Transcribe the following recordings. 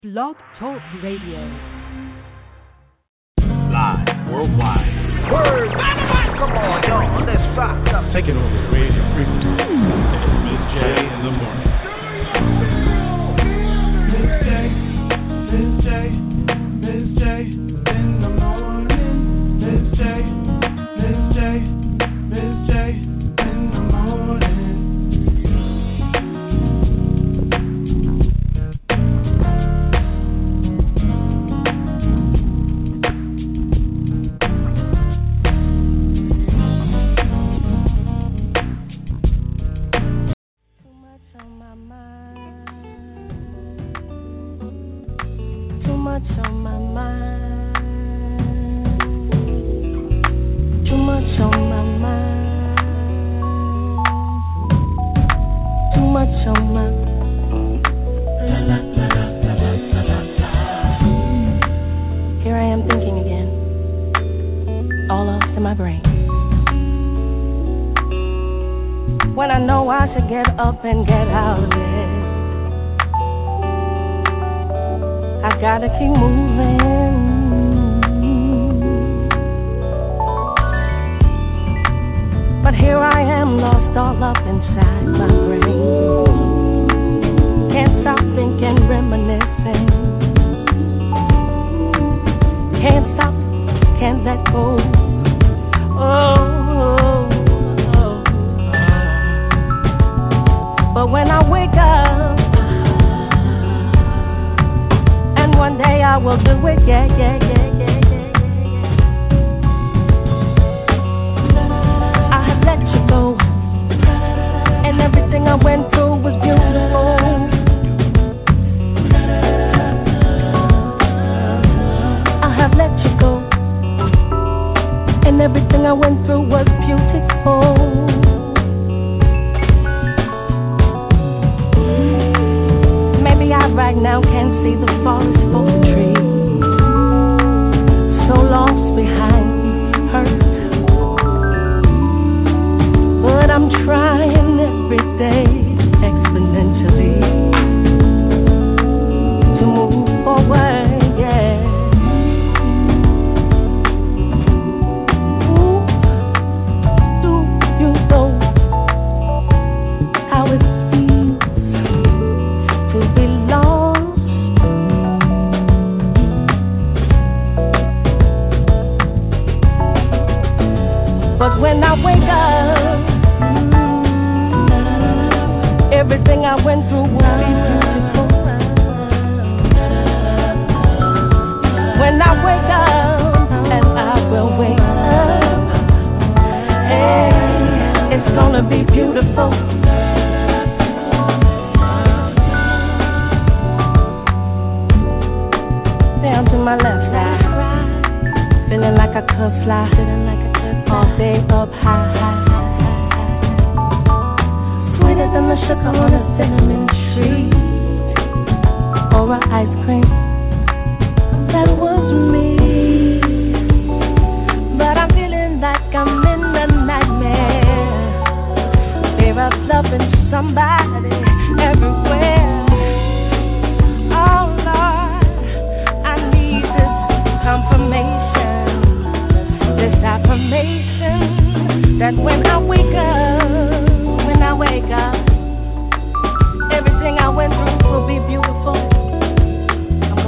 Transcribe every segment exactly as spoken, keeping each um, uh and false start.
Blog Talk Radio. Live worldwide. Word. Come on, y'all. Let's rock up. Taking over radio frequency. Miss J in the morning. Miss J, Miss J, Miss J in the morning. Miss J, Miss J, Miss J in the morning. Up and get out of it. I gotta keep moving. But here I am, lost all up inside my brain. Can't stop thinking, reminiscing. Can't stop, can't let go. Oh. But when I wake up, and one day I will do it, yeah, yeah, yeah, yeah, yeah, yeah. I have let you go, and everything I went through was beautiful. I have let you go, and everything I went through was beautiful. Right now can't see the forest for the trees. So lost behind hurt. But I'm trying every day exponentially to move forward, yeah. Ooh, do you know how it feels to be lost? But when I wake up, everything I went through will be beautiful. When I wake up, and I will wake up, hey, it's gonna be beautiful. Down to my left side, feeling like I could fly, feeling like I could fly. All day up high, high, high, high. Sweeter than the sugar on a cinnamon tree, or an ice cream. That was me, but I'm feeling like I'm in a nightmare. Fear of loving somebody everywhere. Oh Lord, I need this confirmation, this affirmation that when I wake up, when I wake up, everything I went through will be beautiful.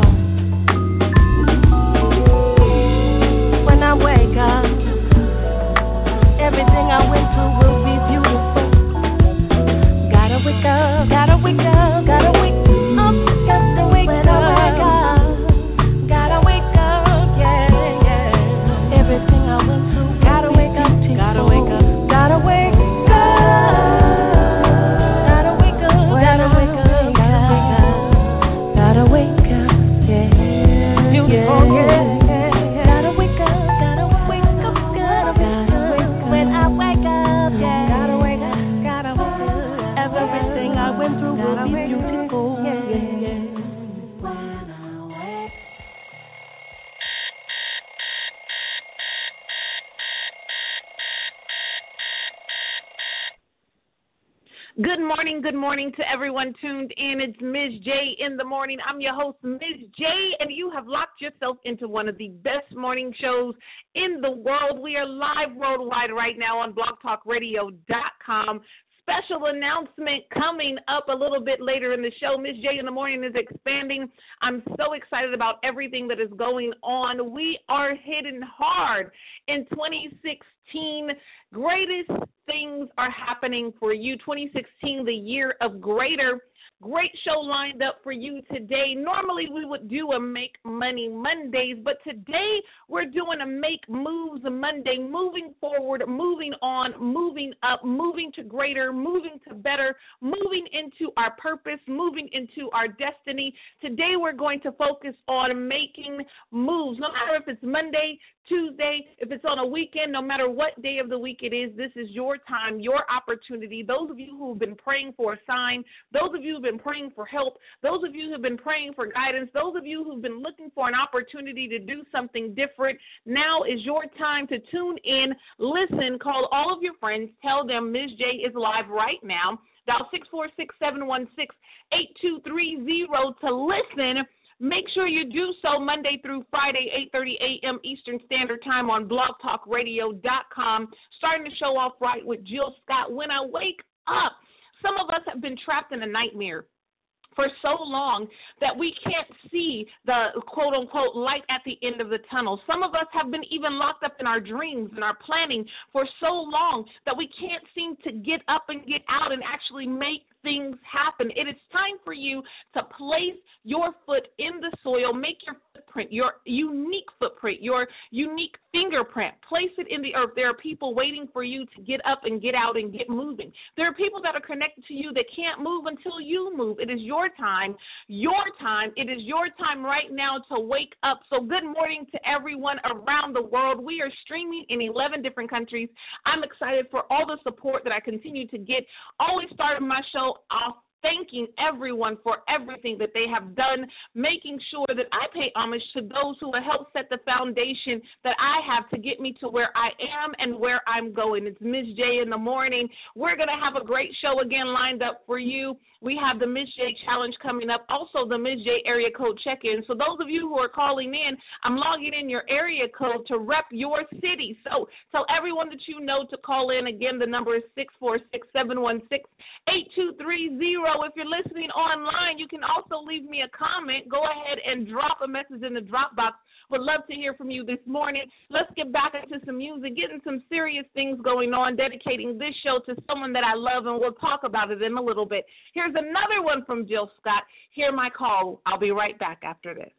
Good morning, good morning to everyone tuned in. It's Miz J in the morning. I'm your host, Miz J, and you have locked yourself into one of the best morning shows in the world. We are live worldwide right now on blog talk radio dot com. Special announcement coming up a little bit later in the show. Miz J in the morning is expanding. I'm so excited about everything that is going on. We are hitting hard in twenty sixteen. Greatest things are happening for you. twenty sixteen, the year of greater. Great show lined up for you today. Normally we would do a Make Money Mondays, but today we're doing a Make Moves Monday, moving forward, moving on, moving up, moving to greater, moving to better, moving into our purpose, moving into our destiny. Today we're going to focus on making moves. No matter if it's Monday, Tuesday, if it's on a weekend, no matter what day of the week it is, this is your time, your opportunity. Those of you who have been praying for a sign, those of you who have been praying for help, those of you who have been praying for guidance, those of you who have been looking for an opportunity to do something different, now is your time to tune in, listen, call all of your friends, tell them Miz J is live right now. Dial six four six, seven one six, eight two three zero to listen. Make sure you do so Monday through Friday, eight thirty a.m. Eastern Standard Time on blog talk radio dot com. Starting the show off right with Jill Scott. When I wake up, some of us have been trapped in a nightmare for so long that we can't see the quote-unquote light at the end of the tunnel. Some of us have been even locked up in our dreams and our planning for so long that we can't seem to get up and get out and actually make things happen. It is time for you to place your foot in the soil, make your footprint, your unique footprint, your unique fingerprint, place it in the earth. There are people waiting for you to get up and get out and get moving. There are people that are connected to you that can't move until you move. It is your time, your time. It is your time right now to wake up. So good morning to everyone around the world. We are streaming in eleven different countries. I'm excited for all the support that I continue to get. Always starting my show off thanking everyone for everything that they have done, making sure that I pay homage to those who have helped set the foundation that I have to get me to where I am and where I'm going. It's Miz J in the morning. We're going to have a great show again lined up for you. We have the Miz J Challenge coming up, also the Miz J area code check-in. So those of you who are calling in, I'm logging in your area code to rep your city. So tell everyone that you know to call in. Again, the number is six four six, seven one six, eight two three zero. If you're listening online, you can also leave me a comment. Go ahead and drop a message in the Dropbox. Would love to hear from you this morning. Let's get back into some music, getting some serious things going on, dedicating this show to someone that I love, and we'll talk about it in a little bit. Here's another one from Jill Scott. Hear My Call. I'll be right back after this.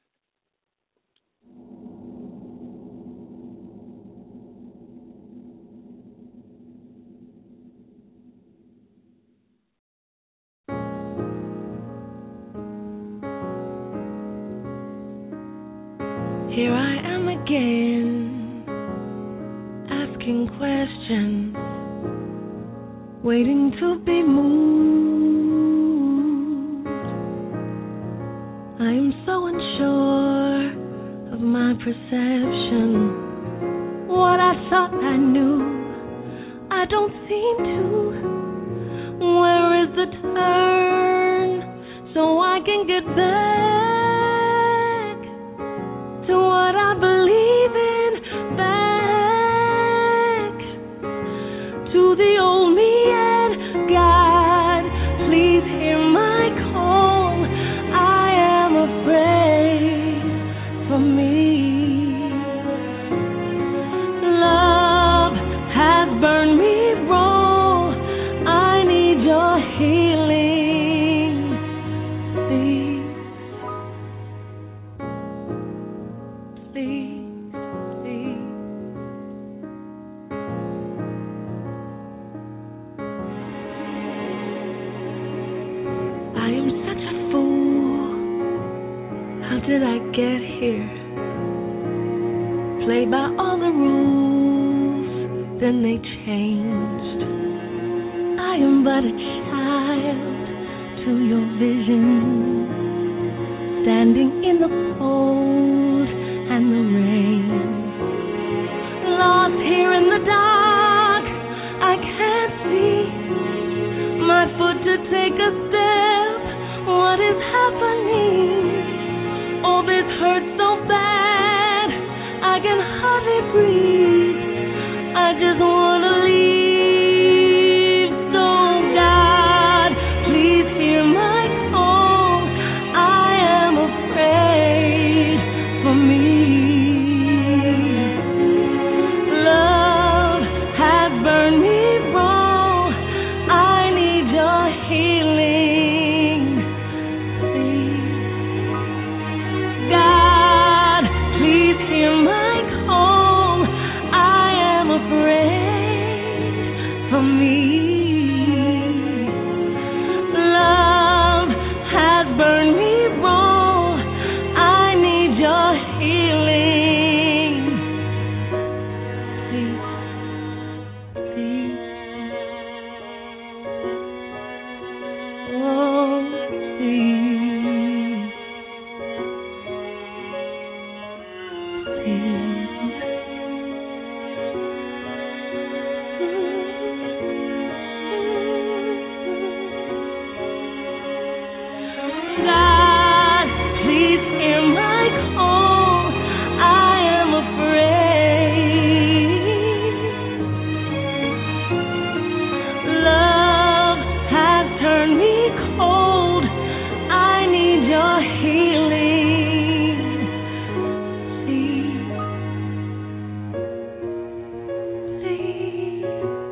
Here I am again, asking questions, waiting to be moved. I am so unsure of my perception. What I thought I knew, I don't seem to. Where is the turn so I can get back to what I believe in, back to the old me and God, please hear my call. I am afraid for me. Love has burned me wrong. I need your healing, please. Please, please. I am such a fool. How did I get here? Play by all the rules, then they changed. I am but a child to your vision, standing in the cold and the rain, lost here in the dark. I can't see my foot but to take a step. What is happening? Oh, this hurts so bad, I can hardly breathe. I just wanna leave. So God, please hear my call. I am afraid for me. Love has burned me raw. I need your healing. Please, God, please hear my call. I am afraid for me. Love has burned me raw. I need your healing. Please, please. Oh, please. God, please hear my call. I am afraid. Love has turned me cold. I need your healing. Please, please,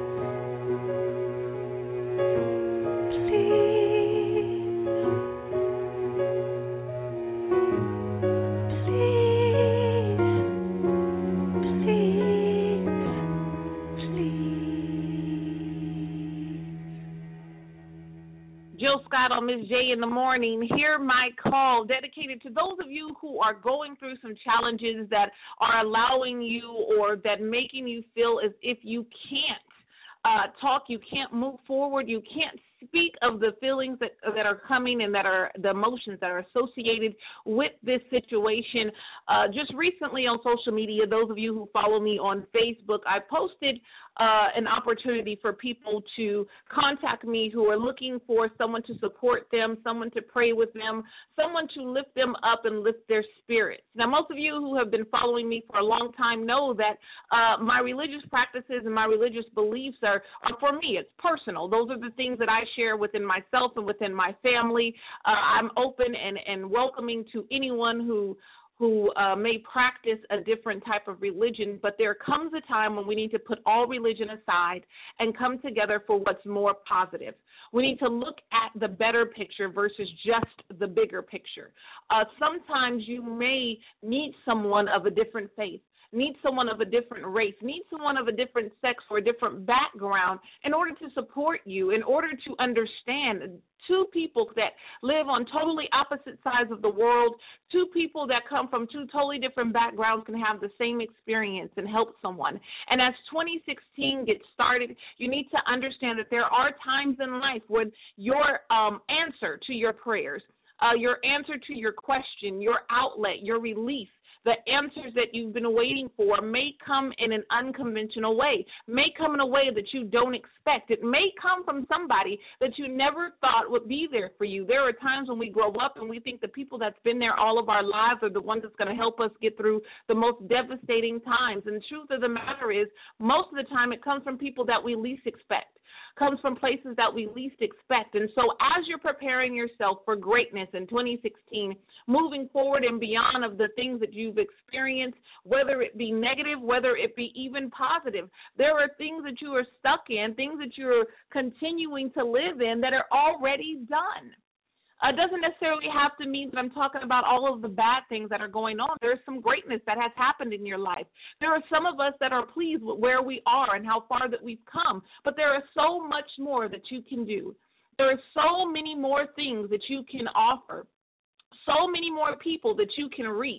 Jill Scott on Miss J in the Morning. Hear my call, dedicated to those of you who are going through some challenges that are allowing you or that making you feel as if you can't uh, talk, you can't move forward, you can't speak of the feelings that that are coming and that are the emotions that are associated with this situation. Uh, just recently on social media, those of you who follow me on Facebook, I posted uh, an opportunity for people to contact me who are looking for someone to support them, someone to pray with them, someone to lift them up and lift their spirits. Now, most of you who have been following me for a long time know that uh, my religious practices and my religious beliefs are, are for me. It's personal. Those are the things that I share within myself and within my family. Uh, I'm open and, and welcoming to anyone who who uh, may practice a different type of religion, but there comes a time when we need to put all religion aside and come together for what's more positive. We need to look at the better picture versus just the bigger picture. Uh, sometimes you may meet someone of a different faith, need someone of a different race, need someone of a different sex or a different background in order to support you, in order to understand. Two people that live on totally opposite sides of the world, two people that come from two totally different backgrounds can have the same experience and help someone. And as twenty sixteen gets started, you need to understand that there are times in life when your um, answer to your prayers, uh, your answer to your question, your outlet, your release, the answers that you've been waiting for may come in an unconventional way, may come in a way that you don't expect. It may come from somebody that you never thought would be there for you. There are times when we grow up and we think the people that's been there all of our lives are the ones that's going to help us get through the most devastating times. And the truth of the matter is, most of the time it comes from people that we least expect, comes from places that we least expect. And so as you're preparing yourself for greatness in twenty sixteen, moving forward and beyond of the things that you've experienced, whether it be negative, whether it be even positive, there are things that you are stuck in, things that you're continuing to live in that are already done. It uh, doesn't necessarily have to mean that I'm talking about all of the bad things that are going on. There's some greatness that has happened in your life. There are some of us that are pleased with where we are and how far that we've come, but there are so much more that you can do. There are so many more things that you can offer, so many more people that you can reach.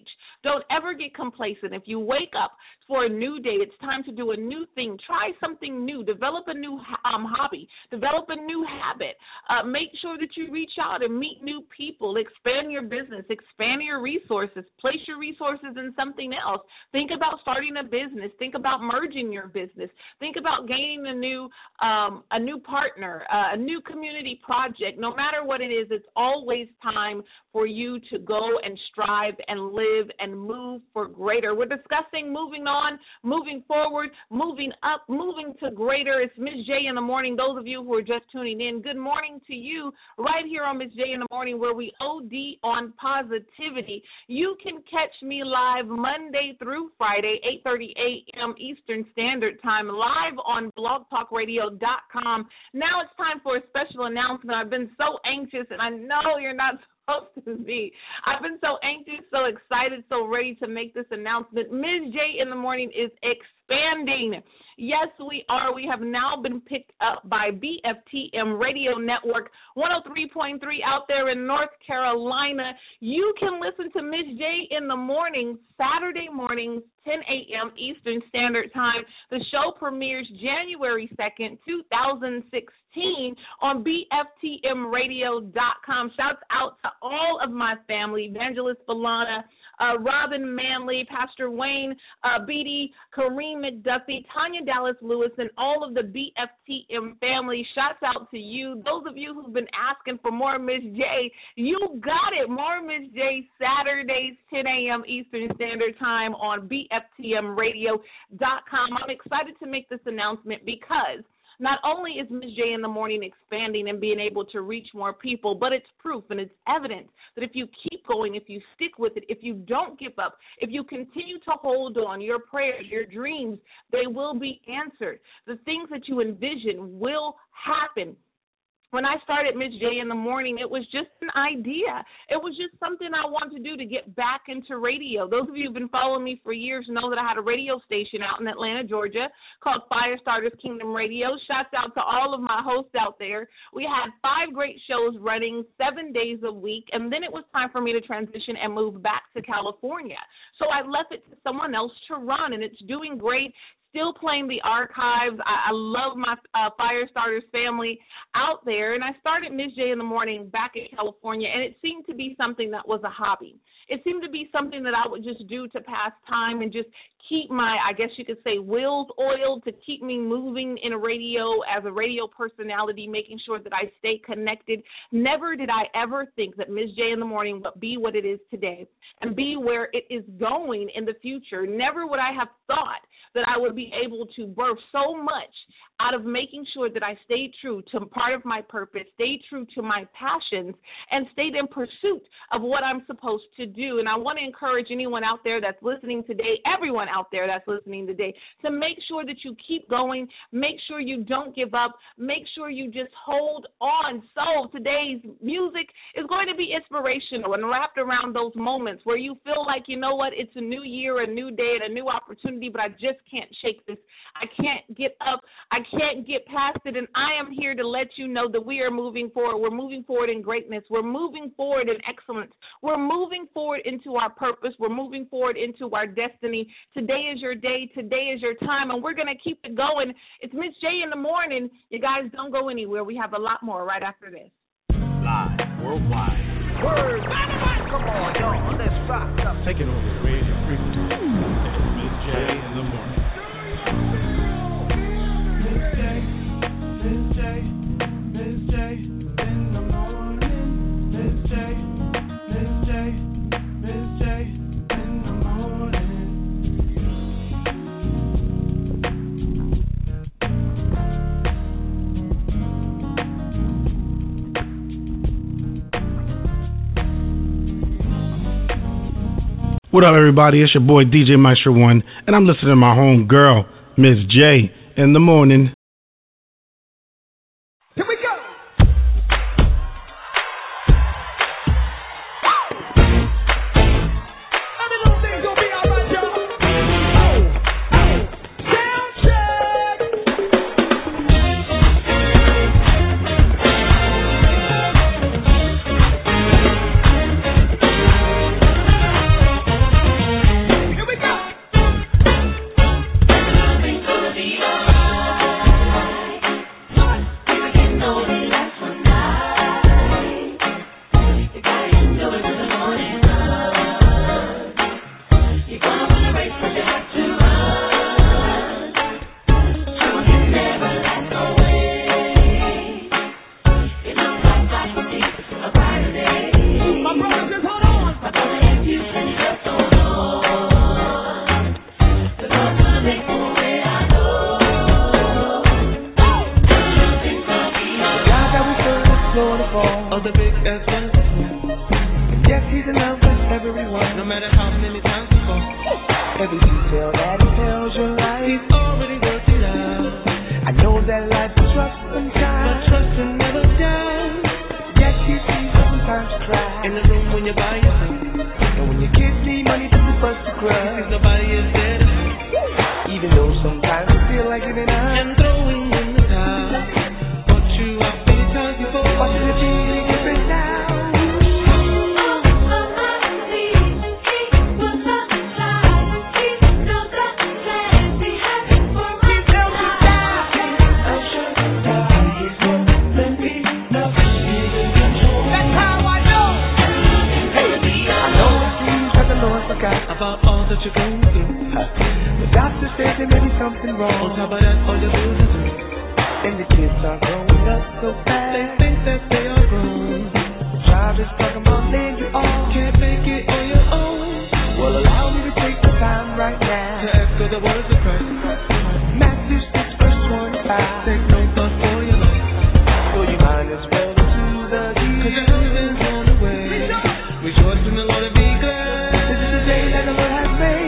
Don't ever get complacent. If you wake up for a new day, it's time to do a new thing. Try something new. Develop a new um, hobby. Develop a new habit. Uh, make sure that you reach out and meet new people. Expand your business. Expand your resources. Place your resources in something else. Think about starting a business. Think about merging your business. Think about gaining a new um, a new partner, uh, a new community project. No matter what it is, it's always time for you to go and strive and live and move for greater. We're discussing moving on, moving forward, moving up, moving to greater. It's Miz J in the morning. Those of you who are just tuning in, good morning to you right here on Miz J in the morning, where we O D on positivity. You can catch me live Monday through Friday, eight thirty a.m. Eastern Standard Time, live on blog talk radio dot com. Now it's time for a special announcement. I've been so anxious, and I know you're not supposed to be. I've been so anxious, so excited, so ready to make this announcement. Miz J in the morning is expanding. Yes, we are. We have now been picked up by B F T M Radio Network, one oh three point three out there in North Carolina. You can listen to Miz J in the morning, Saturday mornings, ten a.m. Eastern Standard Time. The show premieres January second, two thousand sixteen on B F T M radio dot com. Shouts out to all of my family, Evangelist Balana, uh, Robin Manley, Pastor Wayne, uh, B D, Kareem McDuffie, Tanya Dallas Lewis, and all of the B F T M family. Shouts out to you. Those of you who've been asking for more Miz J, you got it. More Miz J, Saturdays, ten a.m. Eastern Standard Time on B F T M radio dot com. I'm excited to make this announcement because not only is Miz J in the morning expanding and being able to reach more people, but it's proof and it's evidence that if you keep going, if you stick with it, if you don't give up, if you continue to hold on, your prayers, your dreams, they will be answered. The things that you envision will happen. When I started Miz J in the morning, it was just an idea. It was just something I wanted to do to get back into radio. Those of you who've been following me for years know that I had a radio station out in Atlanta, Georgia, called Firestarters Kingdom Radio. Shouts out to all of my hosts out there. We had five great shows running seven days a week, and then it was time for me to transition and move back to California. So I left it to someone else to run, and it's doing great. Still playing the archives. I, I love my uh, Firestarters family out there. And I started Miz J in the morning back in California, and it seemed to be something that was a hobby. It seemed to be something that I would just do to pass time and just keep my, I guess you could say, wheels oiled, to keep me moving in a radio as a radio personality, making sure that I stay connected. Never did I ever think that Miz J in the morning would be what it is today and be where it is going in the future. Never would I have thought that I would be able to birth so much out of making sure that I stayed true to part of my purpose, stayed true to my passions, and stayed in pursuit of what I'm supposed to do. And I want to encourage anyone out there that's listening today, everyone out there that's listening today, to make sure that you keep going, make sure you don't give up, make sure you just hold on. So today's music is going to be inspirational and wrapped around those moments where you feel like, you know what, it's a new year, a new day, and a new opportunity, but I just can't shake this. I can't get up. I can't get past it, and I am here to let you know that we are moving forward. We're moving forward in greatness. We're moving forward in excellence. We're moving forward into our purpose. We're moving forward into our destiny. Today is your day. Today is your time, and we're going to keep it going. It's Miz J in the morning. You guys don't go anywhere. We have a lot more right after this. Live worldwide. Word. Come on, y'all. Let's rock up. Taking over the radio frequency. Miz J in the morning. Miz J, Miz J, Miz J in the morning. Miz J, Miz J, Miz J in the morning. What up, everybody? It's your boy D J Maestro One, and I'm listening to my home girl, Miz J, in the morning. Here we go. Every little thing's gonna be all right, y'all. Oh, oh, sound check. no matter how many times we fall. Every detail that he tells your life, he's already worked it out. I know that life is rough sometimes, but trust him never down. Yes, you see sometimes cry in the room when you're by yourself, and when your kids need money to be first to cry, because nobody is there to help. Even though sometimes you feel like giving up and throwing in the towel, but you have been times before. Watching the T V different now. About all that you're going through. The doctor says there may be something wrong. On top of that, all your bills are due. And the kids are growing up so fast. They think that they are grown. The child is talking about laying you off. Can't make it on your own. Well, allow me to take the time right now to echo the words of Christ. Matthew six verse twenty-five. Take no thought for your life. So you might as well do the deed. Cause your heaven's on the way. Rejoice in the Lord and be glad. That the Lord has made.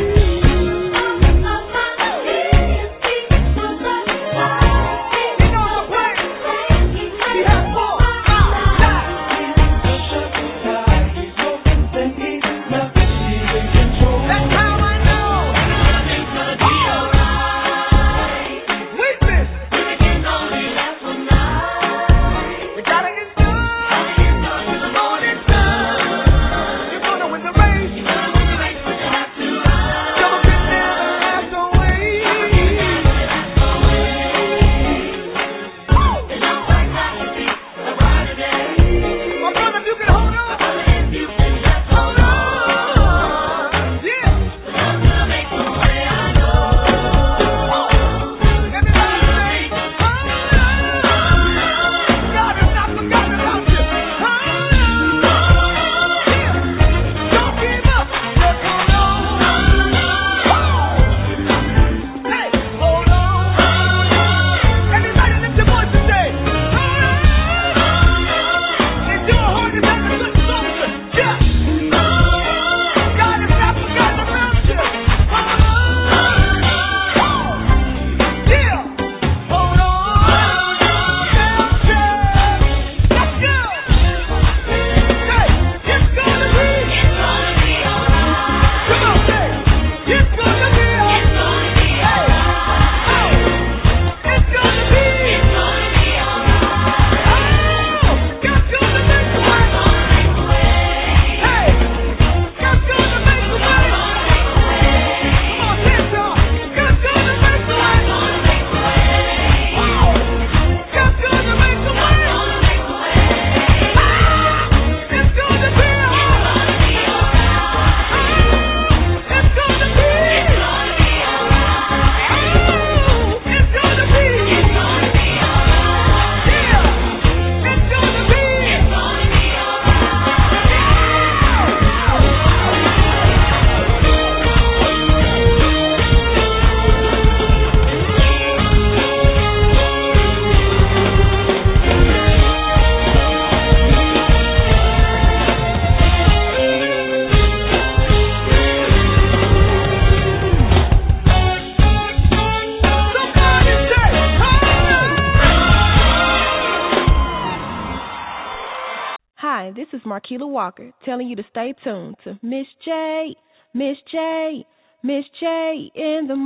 Marquila Walker telling you to stay tuned to Miss J, Miss J, Miss J in the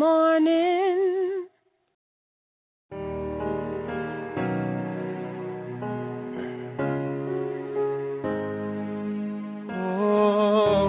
morning. Oh,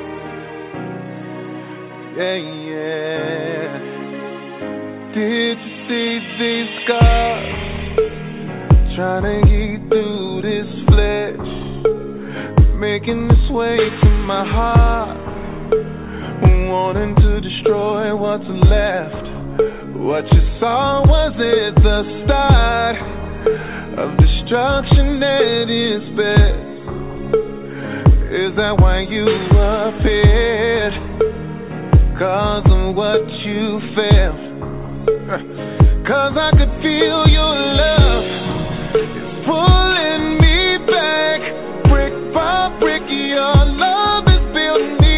yeah, yeah. Did you see these scars? Trying to get through this flesh, making this way to my heart, wanting to destroy what's left. What you saw was it the start of destruction at its best? Is that why you appeared? Cause of what you felt? Cause I could feel your love is pulling me back. Brick by brick, your love is building me.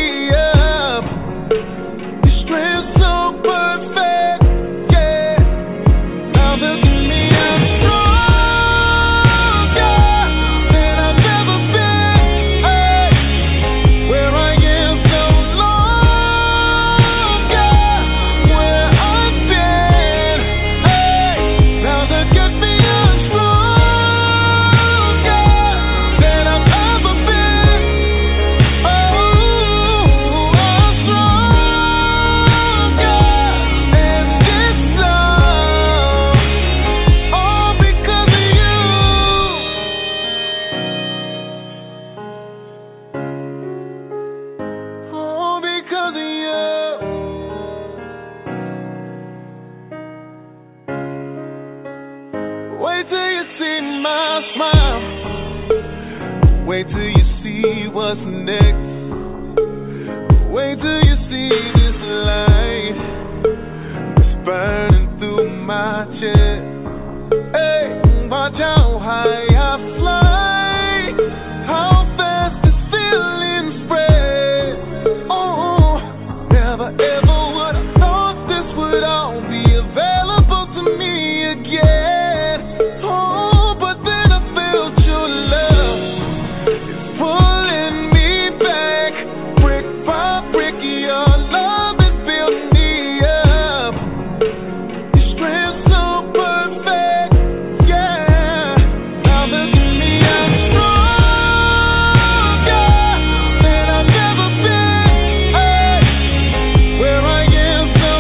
Wait till you see what's next. Wait till you see this light that's burning through my chest. Hey, watch how high I fly, how fast the ceiling spread. Oh, never ever would have thought this would all be available to me again. Oh, but then I felt your love. It's pulling me back, brick by brick. Your love is building me up. Your strength's so perfect, yeah. Now look at me, I'm stronger than I've ever been. Hey, where I am so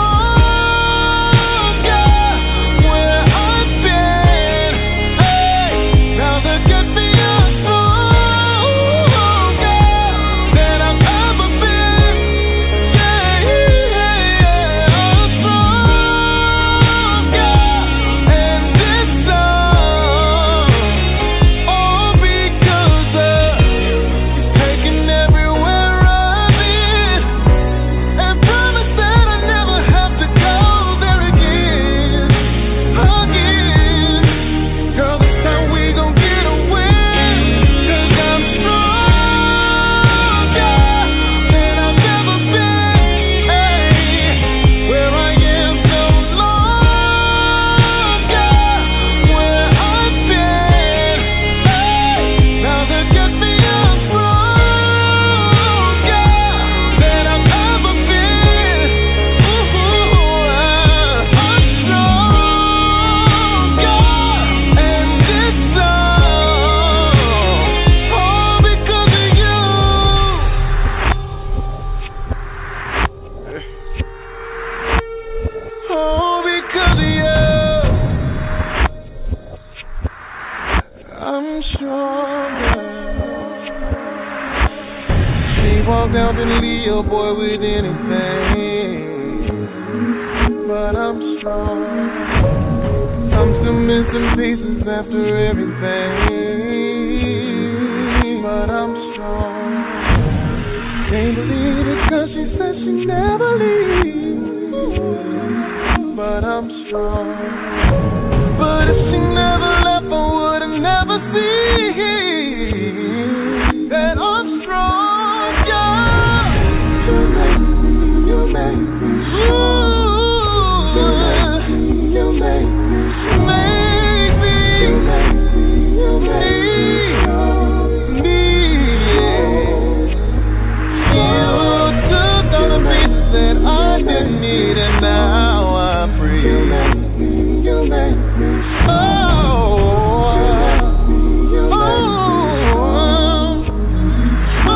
longer, where I've been. Hey, now look at me, I'm stronger than I've ever been. Yeah, yeah, I'm stronger, and this song, all because of He's taken everywhere I've been, and promised that I never have to go there again, again. Girl, this time we gon' get away, 'cause I'm stronger than I've ever been. Hey, where I am so longer, where I've been. Hey, now look at me, I'm stronger than I've ever been. Ooh, I'm stronger, and this song, all because of you. All because of you. I'm stronger. She walked out and leave your boy with anything, but I'm strong. I'm still missing pieces after everything, but I'm strong. Can't believe it 'cause she said she never leaves, but I'm strong. But if she never left, I would've never seen that I'm stronger. You make me, you make me strong. You make me, you make me, you make me, you make me strong. Me, yeah. You took all the pieces that I didn't need, and now I'm free. You make me, you make me strong. Oh, oh,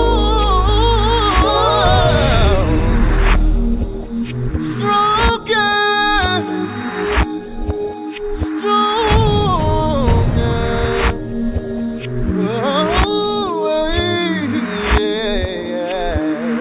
stronger, stronger. Oh, yeah.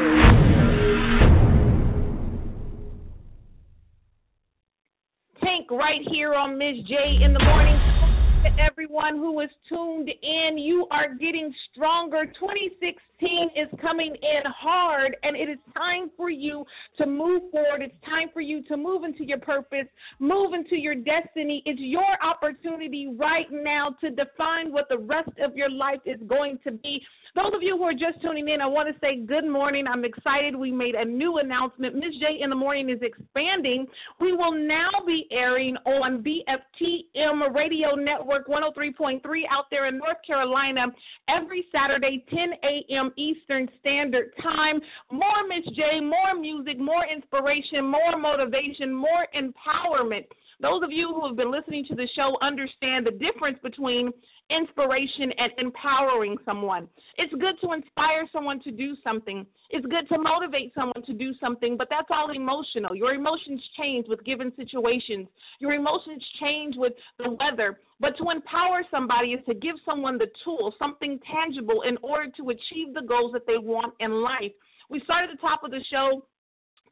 Tank right here on Miss J in the morning. To everyone who is tuned in, you are getting stronger. twenty sixteen is coming in hard, and it is time for you to move forward. It's time for you to move into your purpose, move into your destiny. It's your opportunity right now to define what the rest of your life is going to be. Those of you who are just tuning in, I want to say good morning. I'm excited. We made a new announcement. Miss J in the Morning is expanding. We will now be airing on B F T M Radio Network one oh three point three out there in North Carolina every Saturday, ten a.m. Eastern Standard Time. More Miss J, more music, more inspiration, more motivation, more empowerment. Those of you who have been listening to the show understand the difference between inspiration and empowering someone. It's good to inspire someone to do something. It's good to motivate someone to do something, but that's all emotional. Your emotions change with given situations. Your emotions change with the weather. But to empower somebody is to give someone the tool, something tangible, in order to achieve the goals that they want in life. We started at the top of the show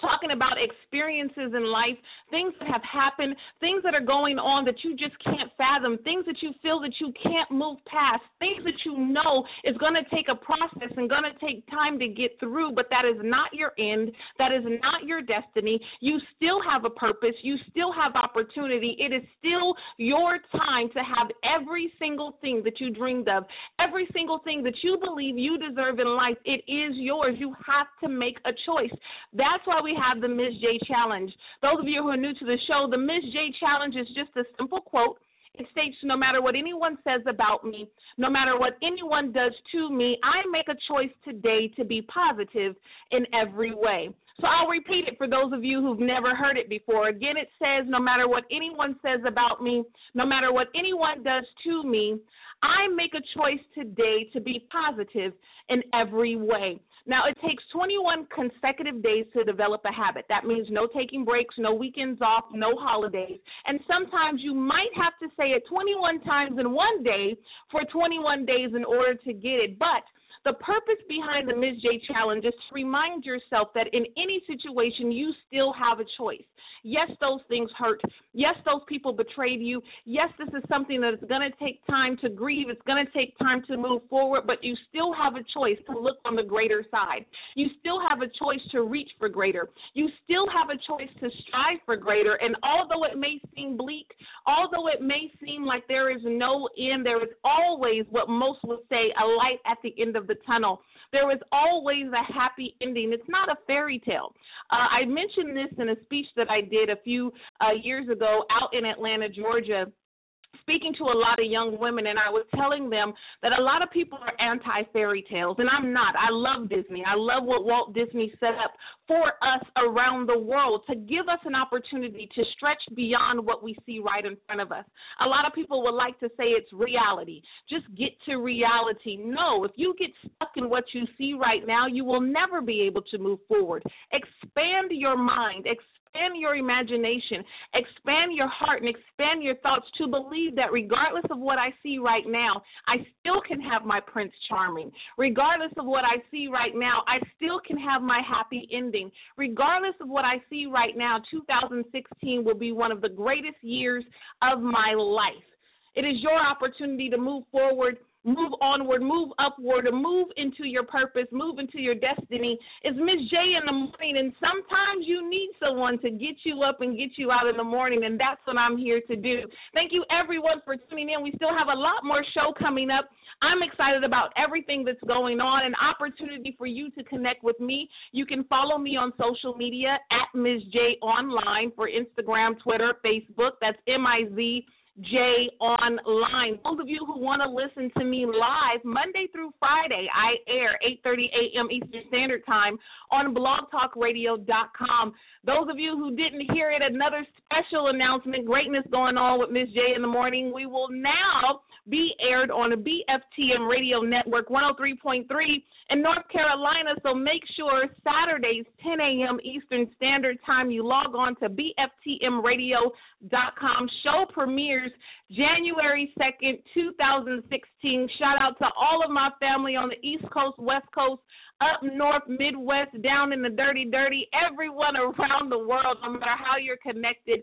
talking about experiences in life, things that have happened, things that are going on that you just can't fathom, things that you feel that you can't move past, things that you know is going to take a process and going to take time to get through, but that is not your end. That is not your destiny. You still have a purpose. You still have opportunity. It is still your time to have every single thing that you dreamed of, every single thing that you believe you deserve in life. It is yours. You have to make a choice. That's why we have the Miz J Challenge. Those of you who are new to the show, the Miz J Challenge is just a simple quote. It states, no matter what anyone says about me, no matter what anyone does to me, I make a choice today to be positive in every way. So I'll repeat it for those of you who've never heard it before. Again, it says, no matter what anyone says about me, no matter what anyone does to me, I make a choice today to be positive in every way. Now, it takes twenty-one consecutive days to develop a habit. That means no taking breaks, no weekends off, no holidays. And sometimes you might have to say it twenty-one times in one day for twenty-one days in order to get it. But the purpose behind the Miz J Challenge is to remind yourself that in any situation, you still have a choice. Yes, those things hurt. Yes, those people betrayed you. Yes, this is something that is going to take time to grieve. It's going to take time to move forward, but you still have a choice to look on the greater side. You still have a choice to reach for greater. You still have a choice to strive for greater. And although it may seem bleak, although it may seem like there is no end, there is always what most would say a light at the end of the tunnel. There is always a happy ending. It's not a fairy tale. Uh, I mentioned this in a speech that I did a few uh, years ago out in Atlanta, Georgia, speaking to a lot of young women, and I was telling them that a lot of people are anti-fairy tales, and I'm not. I love Disney. I love what Walt Disney set up for us around the world to give us an opportunity to stretch beyond what we see right in front of us. A lot of people would like to say it's reality. Just get to reality. No, if you get stuck in what you see right now, you will never be able to move forward. Expand your mind. Expand Expand your imagination, expand your heart, and expand your thoughts to believe that regardless of what I see right now, I still can have my Prince Charming. Regardless of what I see right now, I still can have my happy ending. Regardless of what I see right now, two thousand sixteen will be one of the greatest years of my life. It is your opportunity to move forward, move onward, move upward, or move into your purpose, move into your destiny. It's Miz J in the morning, and sometimes you need someone to get you up and get you out in the morning, and that's what I'm here to do. Thank you, everyone, for tuning in. We still have a lot more show coming up. I'm excited about everything that's going on, an opportunity for you to connect with me. You can follow me on social media at Miz J Online for Instagram, Twitter, Facebook. That's M I Z J Online. Those of you who want to listen to me live Monday through Friday, I air eight thirty a.m. Eastern Standard Time on blog talk radio dot com. Those of you who didn't hear it, another special announcement, greatness going on with Miz J in the morning. We will now be aired on a B F T M Radio Network one oh three point three in North Carolina, so make sure Saturdays, ten a.m. Eastern Standard Time, you log on to B F T M radio dot com. Show premieres January second, two thousand sixteen. Shout out to all of my family on the East Coast, West Coast, up north, Midwest, down in the dirty, dirty, everyone around the world, no matter how you're connected.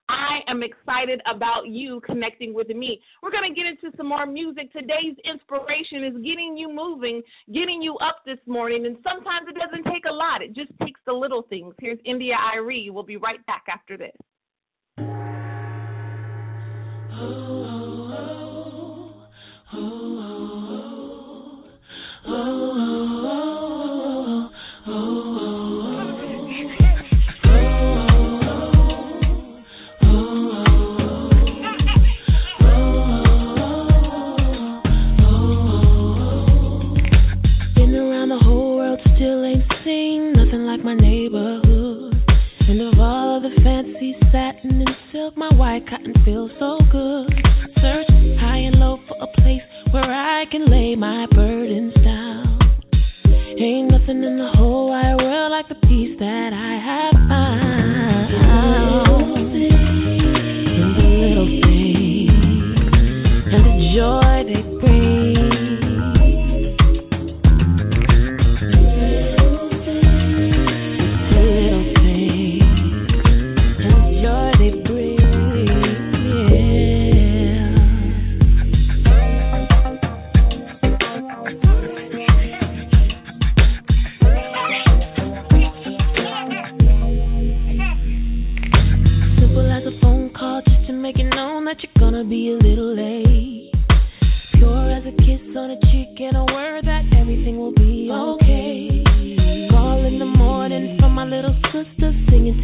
I am excited about you connecting with me. We're going to get into some more music. Today's inspiration is getting you moving, getting you up this morning, and sometimes it doesn't take a lot. It just takes the little things. Here's India Arie. We'll be right back after this. Oh, oh, oh, oh, oh, oh, oh, oh. My neighborhood, and of all of the fancy satin and silk, my white cotton feels so good. Search high and low for a place where I can lay my burdens down. Ain't nothing in the whole wide world like the peace that I have found. And the little things and the joy they bring. Little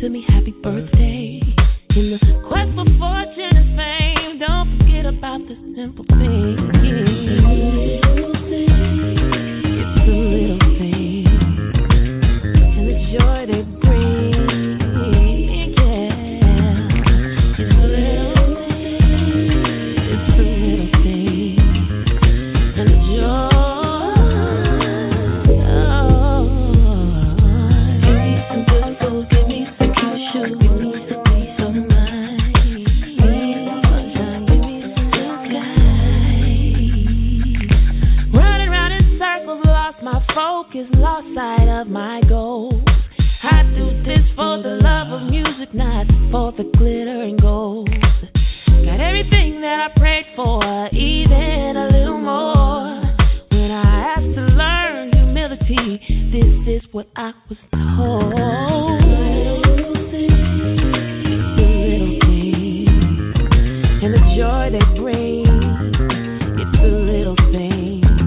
to me happy birthday. In the quest for fortune and fame, don't forget about the simple things. It's the little things and the joy they bring. Yeah, it's the little things. It's the little things and the joy. Focus, lost sight of my goals. I do this for the love of music, not for the glitter and gold. Got everything that I prayed for, even a little more. When I asked to learn humility, this is what I was told. The little things and the joy they bring. It's the little things.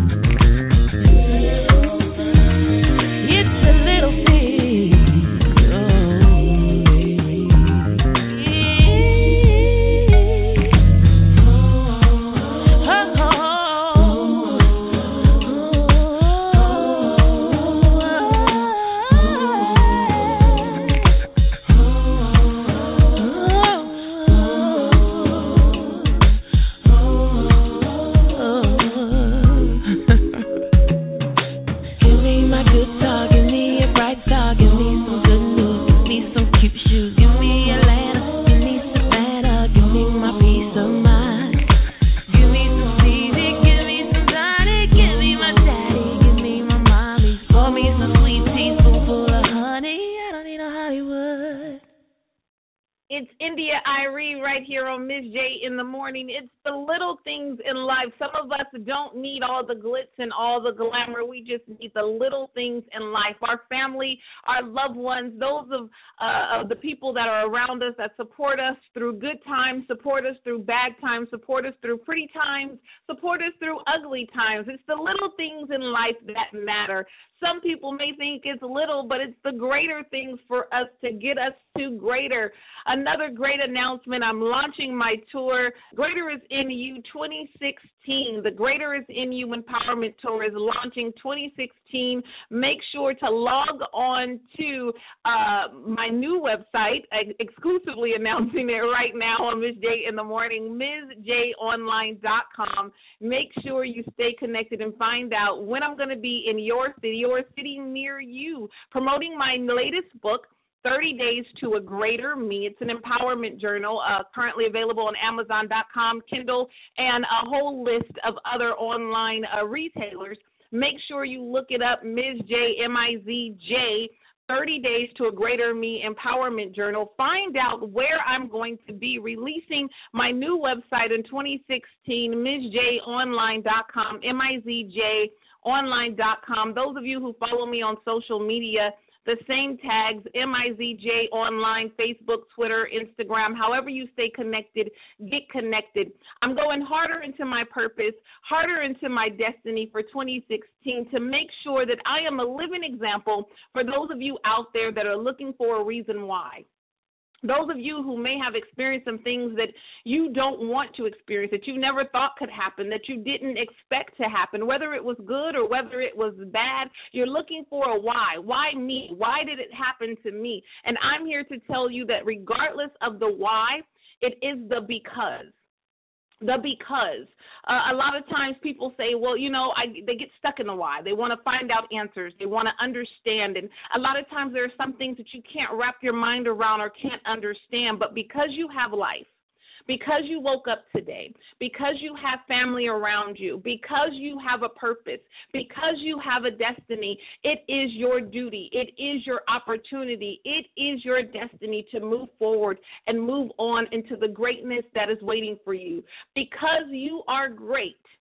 It's the little things in life. Some of us don't need all the glitz and all the glamour. We just need the little things in life. Our family, our loved ones, those of, uh, of the people that are around us that support us through good times, support us through bad times, support us through pretty times, support us through ugly times. It's the little things in life that matter. Some people may think it's little, but it's the greater things for us to get us to greater. Another great announcement, I'm launching my tour, Greater is in You twenty sixteen. The Greater is in You Empowerment Tour is launching twenty sixteen. Make sure to log on to uh, my new website, exclusively announcing it right now on Miz J in the Morning, Ms J online dot com. Make sure you stay connected and find out when I'm going to be in your city or a city near you, promoting my latest book, thirty days to a Greater Me. It's an empowerment journal, uh, currently available on Amazon dot com, Kindle, and a whole list of other online uh, retailers. Make sure you look it up, Miz J, M I Z J, thirty days to a Greater Me Empowerment Journal. Find out where I'm going to be releasing my new website in twenty sixteen, Miz J online dot com, M I Z J online dot com. Those of you who follow me on social media, the same tags, M I Z J Online, Facebook, Twitter, Instagram, however you stay connected, get connected. I'm going harder into my purpose, harder into my destiny for twenty sixteen to make sure that I am a living example for those of you out there that are looking for a reason why. Those of you who may have experienced some things that you don't want to experience, that you never thought could happen, that you didn't expect to happen, whether it was good or whether it was bad, you're looking for a why. Why me? Why did it happen to me? And I'm here to tell you that regardless of the why, it is the because. The because. Uh, a lot of times people say, well, you know, I, they get stuck in the why. They want to find out answers. They want to understand. And a lot of times there are some things that you can't wrap your mind around or can't understand. But because you have life, because you woke up today, because you have family around you, because you have a purpose, because you have a destiny, it is your duty, it is your opportunity, it is your destiny to move forward and move on into the greatness that is waiting for you. Because you are great,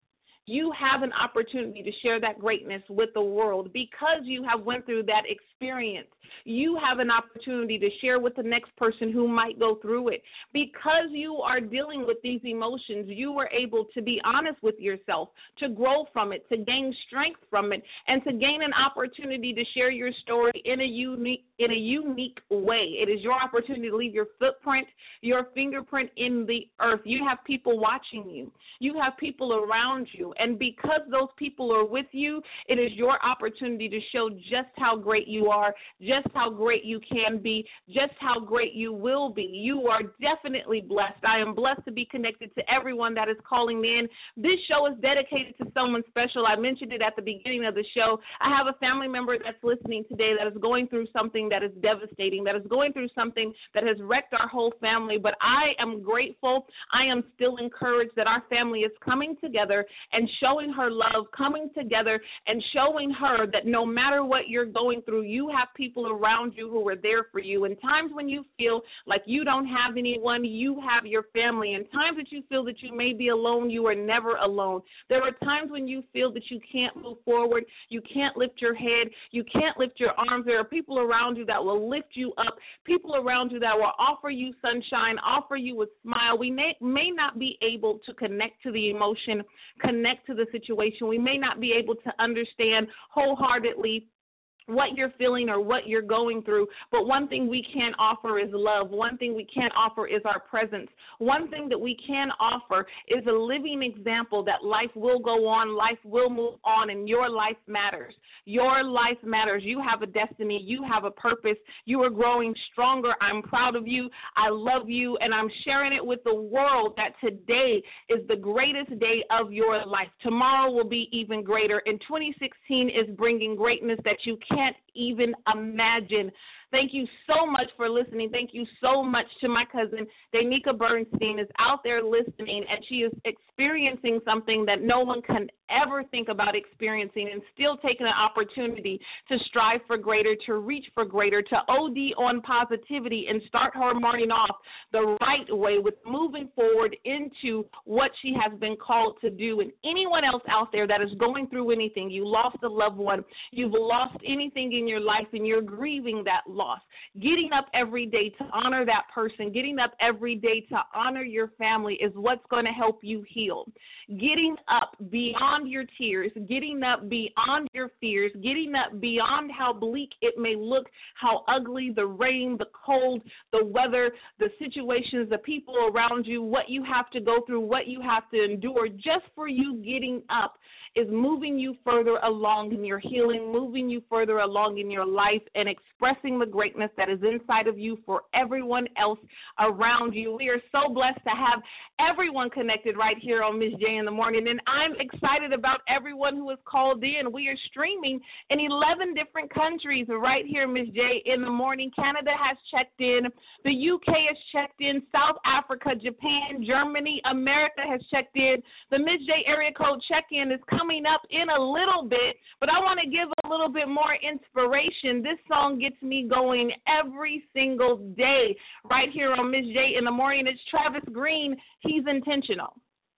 you have an opportunity to share that greatness with the world. Because you have went through that experience, you have an opportunity to share with the next person who might go through it. Because you are dealing with these emotions, you were able to be honest with yourself, to grow from it, to gain strength from it, and to gain an opportunity to share your story in a unique in a unique way. It is your opportunity to leave your footprint, your fingerprint in the earth. You have people watching you. You have people around you. And because those people are with you, it is your opportunity to show just how great you are, just how great you can be, just how great you will be. You are definitely blessed. I am blessed to be connected to everyone that is calling in. This show is dedicated to someone special. I mentioned it at the beginning of the show. I have a family member that's listening today that is going through something that is devastating, that is going through something that has wrecked our whole family. But I am grateful. I am still encouraged that our family is coming together and showing her love, coming together and showing her that no matter what you're going through, you have people around you who are there for you. In times when you feel like you don't have anyone, you have your family. In times that you feel that you may be alone, you are never alone. There are times when you feel that you can't move forward, you can't lift your head, you can't lift your arms. There are people around you that will lift you up, people around you that will offer you sunshine, offer you a smile. We may, may not be able to connect to the emotion, connect to the situation. We may not be able to understand wholeheartedly what you're feeling or what you're going through, but one thing we can offer is love. One thing we can offer is our presence. One thing that we can offer is a living example that life will go on, life will move on, and your life matters. Your life matters. You have a destiny. You have a purpose. You are growing stronger. I'm proud of you. I love you, and I'm sharing it with the world that today is the greatest day of your life. Tomorrow will be even greater, and twenty sixteen is bringing greatness that you can't can't even imagine. Thank you so much for listening. Thank you so much to my cousin, Danica Bernstein, is out there listening, and she is experiencing something that no one can ever think about experiencing, and still taking an opportunity to strive for greater, to reach for greater, to O D on positivity and start her morning off the right way with moving forward into what she has been called to do. And anyone else out there that is going through anything, you lost a loved one, you've lost anything in your life, and you're grieving that loss. Getting up every day to honor that person, getting up every day to honor your family is what's going to help you heal. Getting up beyond your tears, getting up beyond your fears, getting up beyond how bleak it may look, how ugly the rain, the cold, the weather, the situations, the people around you, what you have to go through, what you have to endure, just for you getting up is moving you further along in your healing, moving you further along in your life, and expressing the greatness that is inside of you for everyone else around you. We are so blessed to have everyone connected right here on Miz J in the Morning, and I'm excited about everyone who has called in. We are streaming in eleven different countries right here, Miz J in the Morning. Canada has checked in. The U K has checked in. South Africa, Japan, Germany, America has checked in. The Miz J area code check-in is coming up in a little bit, but I want to give a little bit more inspiration. This song gets me going every single day right here on Miz J in the Morning. It's Travis Green. He's intentional.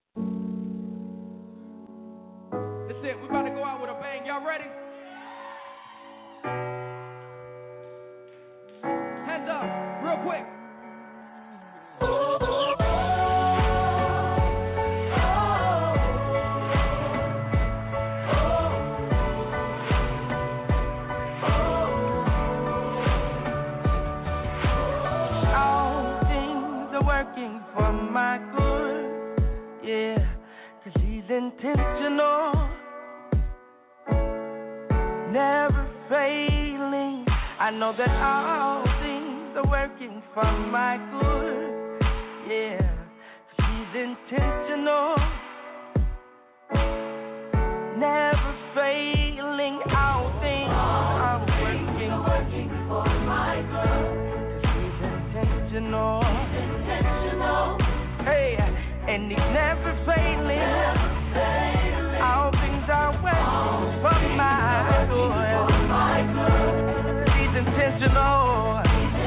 That's it. We're about to go out with a bang. Y'all ready? Hands up, real quick. Intentional, never failing. I know that all things are working for my good. Yeah, she's intentional, never failing. All things are working, working for my good. She's intentional, intentional. Hey, and he's never failing. Never all things are working for my good. She's intentional.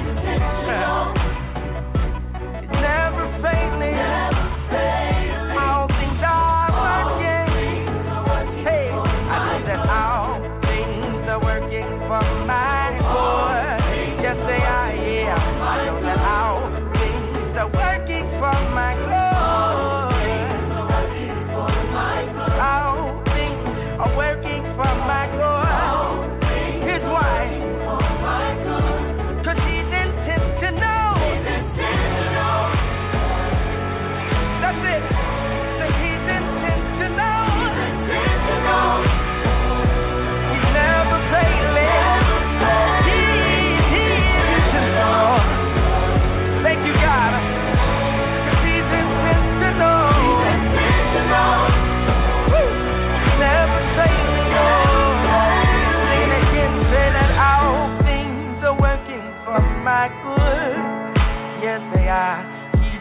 It's never failing. All things are working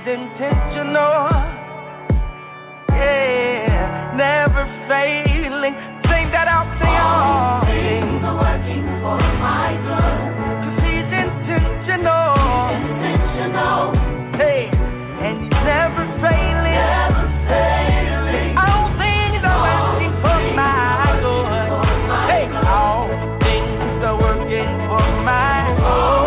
intentional. Yeah, never failing. Sing that out to y'all. Things are working for my good. 'Cause he's intentional. Intentional. Hey, and he's never failing. Never failing. All things are working for my good. Hey, all things are working for my good.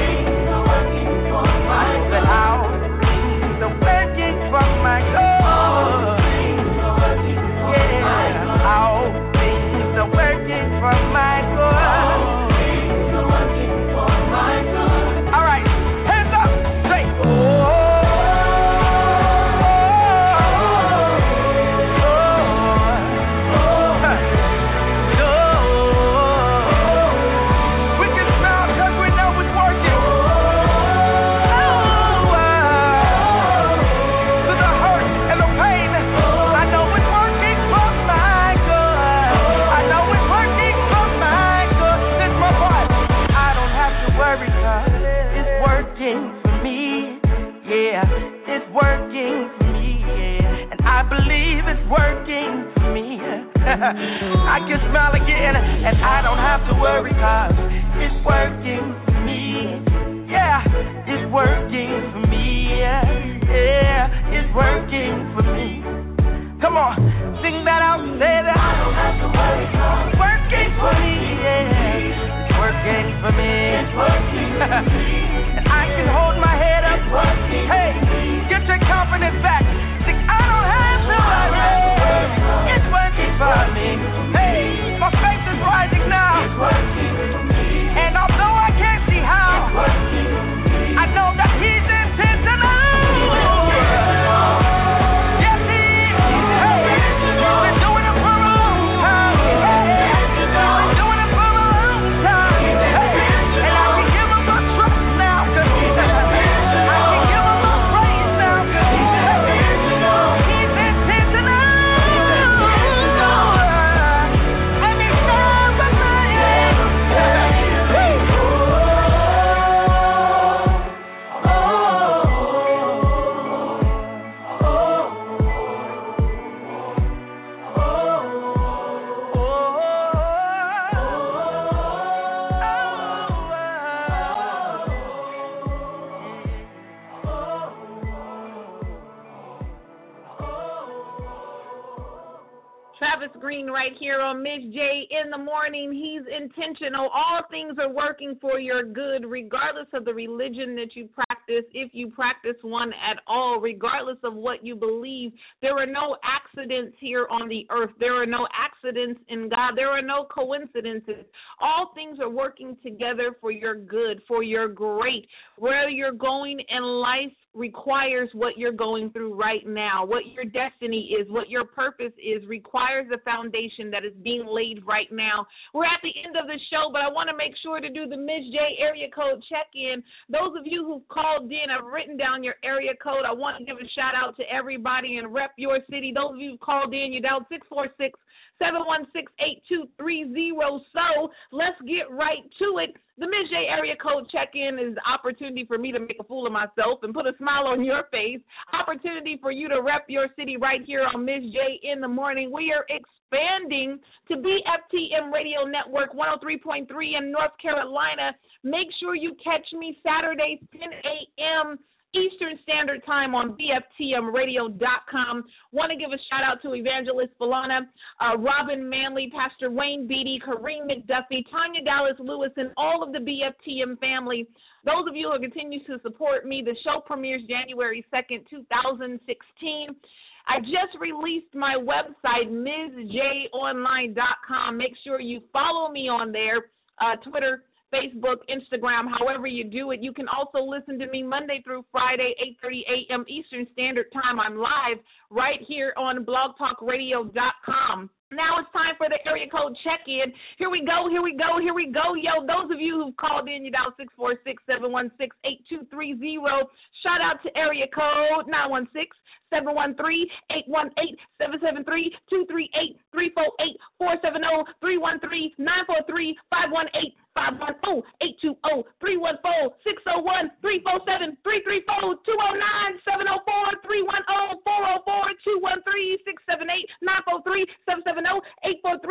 I can smile again, and I don't have to worry, 'cause it's working for me. Yeah, it's working for me. Yeah, yeah, it's working for me. Come on, sing that out, say that. I don't have to worry, 'cause it's working for me. Yeah, it's working for me. It's working for me. And I can hold my head up. It's working. Hey, get your confidence back. Sing, I don't have to worry. It's working for me. Hey, my faith is rising now. It's working for me. And although I can't see how, it's working for me. I know that he's intentional. Yes, he is. Hey, he's been doing it for a long time. Hey, he's been doing it for a long time. Hey, and I can give him my trust now, 'cause he's I can give him my praise now, 'cause he's he's intentional. Travis Green right here on Miss J in the morning. He's intentional. All things are working for your good, regardless of the religion that you practice, if you practice one at all, regardless of what you believe. There are no accidents here on the earth. There are no accidents in God. There are no coincidences. All things are working together for your good, for your great. Where you're going in life requires what you're going through right now. What your destiny is, what your purpose is, requires a foundation that is being laid right now. We're at the end of the show, but I want to make sure to do the Miss J area code check-in. Those of you who've called in, I've written down your area code. I want to give a shout-out to everybody and rep your city. Those of you who've called in, you dialed six four six, seven one six, eight two three zero. So let's get right to it. The Miss J area code check-in is opportunity for me to make a fool of myself and put a smile on your face. Opportunity for you to rep your city right here on Miss J in the morning. We are expanding to B F T M Radio Network one oh three point three in North Carolina. Make sure you catch me Saturday, ten a.m. Eastern Standard Time on B F T M radio dot com. Want to give a shout-out to Evangelist Falana, uh, Robin Manley, Pastor Wayne Beatty, Kareem McDuffie, Tanya Dallas-Lewis, and all of the B F T M family. Those of you who continue to support me, the show premieres January second, two thousand sixteen. I just released my website, Ms J online dot com. Make sure you follow me on there, uh, Twitter, Facebook, Instagram, however you do it. You can also listen to me Monday through Friday, eight thirty a.m. Eastern Standard Time. I'm live right here on blog talk radio dot com. Now it's time for the area code check-in. Here we go, here we go, here we go. Yo, those of you who've called in, you dial six four six, seven one six, eight two three zero. Shout out to area code nine one six, seven one three, eight one eight, seven seven three, two three eight, three four eight, four seven zero, three one three, nine four three, five one eight, five one zero, eight two zero, three one four, six zero one, three four seven, three three four, two zero nine, seven zero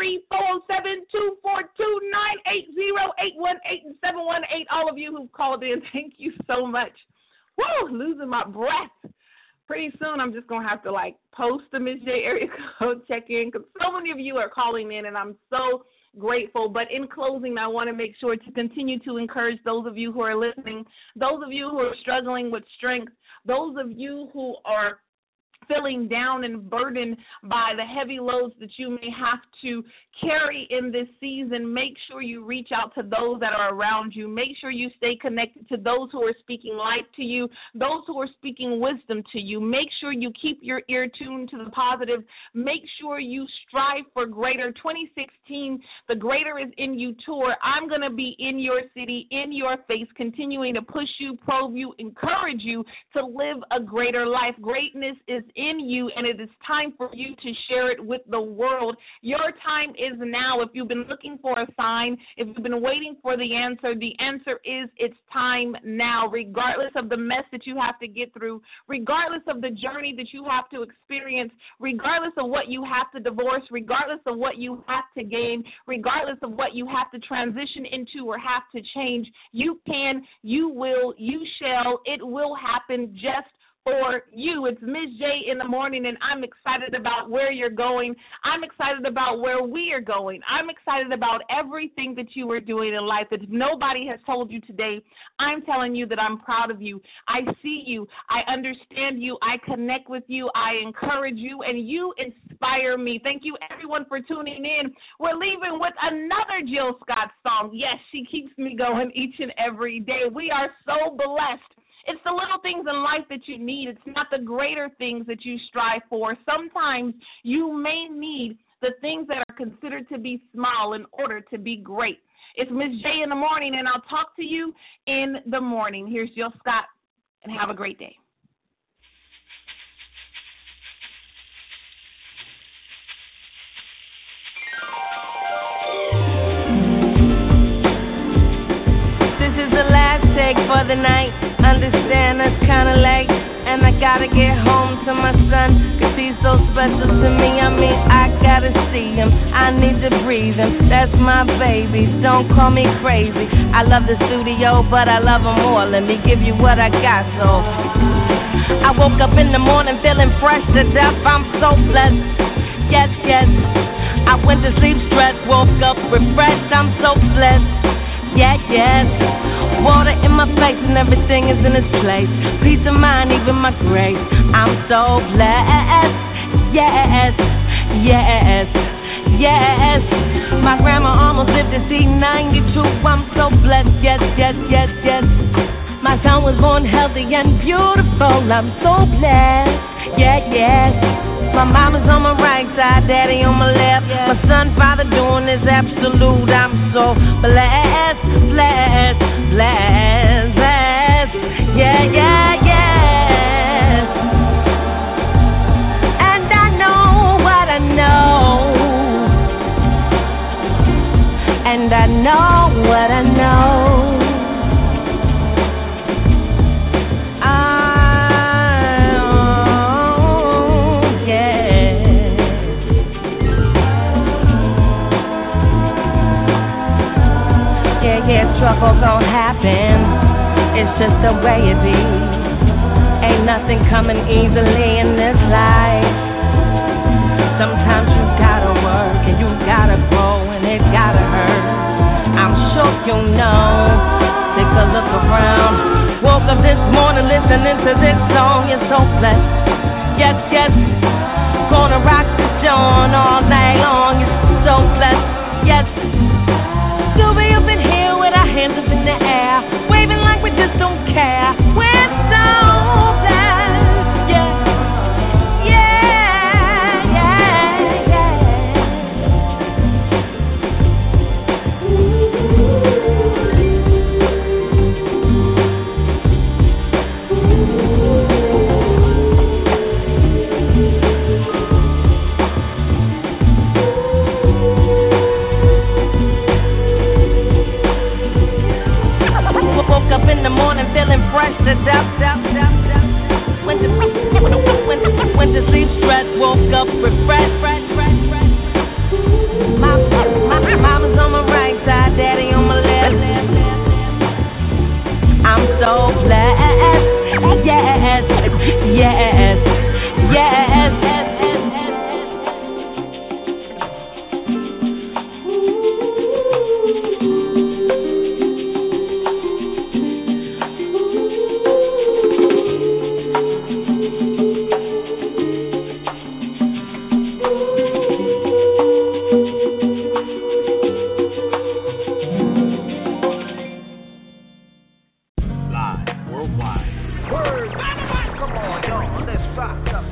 three, four oh seven, two four two, nine eight zero, eight one eight and seven one eight. All of you who've called in, thank you so much. Woo, losing my breath. Pretty soon I'm just going to have to, like, post the Miss J area code, check in, because so many of you are calling in, and I'm so grateful. But in closing, I want to make sure to continue to encourage those of you who are listening, those of you who are struggling with strength, those of you who are feeling down and burdened by the heavy loads that you may have to carry in this season. Make sure you reach out to those that are around you. Make sure you stay connected to those who are speaking life to you, those who are speaking wisdom to you. Make sure you keep your ear tuned to the positive. Make sure you strive for greater. twenty sixteen, the Greater is in You tour. I'm going to be in your city, in your face, continuing to push you, probe you, encourage you to live a greater life. Greatness is in you, and it is time for you to share it with the world. Your time is now. If you've been looking for a sign, if you've been waiting for the answer, the answer is it's time now, regardless of the mess that you have to get through, regardless of the journey that you have to experience, regardless of what you have to divorce, regardless of what you have to gain, regardless of what you have to transition into or have to change. You can, you will, you shall, it will happen just for you. It's Miz J in the morning, and I'm excited about where you're going. I'm excited about where we are going. I'm excited about everything that you are doing in life that nobody has told you today. I'm telling you that I'm proud of you. I see you. I understand you. I connect with you. I encourage you, and you inspire me. Thank you, everyone, for tuning in. We're leaving with another Jill Scott song. Yes, she keeps me going each and every day. We are so blessed. It's the little things in life that you need. It's not the greater things that you strive for. Sometimes you may need the things that are considered to be small in order to be great. It's Miz J in the morning, and I'll talk to you in the morning. Here's Jill Scott, and have a great day. This is the last take for the night. Understand it's kinda late, and I gotta get home to my son, cause he's so special to me. I mean, I gotta see him, I need to breathe him. That's my baby, don't call me crazy. I love the studio, but I love him more. Let me give you what I got, so I woke up in the morning feeling fresh to death. I'm so blessed, yes, yes. I went to sleep stressed, woke up refreshed. I'm so blessed, yeah, yes. Water in my face and everything is in its place. Peace of mind, even my grace. I'm so blessed. Yes, yes, yes. My grandma almost lived to see ninety-two. I'm so blessed. Yes, yes, yes, yes. My son was born healthy and beautiful. I'm so blessed. Yeah, yes. My mama's on my right side, daddy on my left. My son, father doing his absolute. I'm so blessed, blessed, blessed, blessed. Yeah, yeah, yes. And I know what I know. And I know what I know. Trouble gon' happen, it's just the way it be. Ain't nothing coming easily in this life. Sometimes you gotta work and you gotta grow and it gotta hurt. I'm sure you know, take a look around. Woke up this morning listening to this song, you're so blessed. Yes, yes, gonna rock the dawn all night long, you're so blessed. Yes, still be up in here with our hands up in the air, waving like we just don't care. We're so blessed, yeah, yeah, yeah, yeah. Woke up in the morning feeling fresh to death. Went to, went, went to sleep stressed, woke up refreshed. My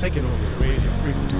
Take it over, radio frequency.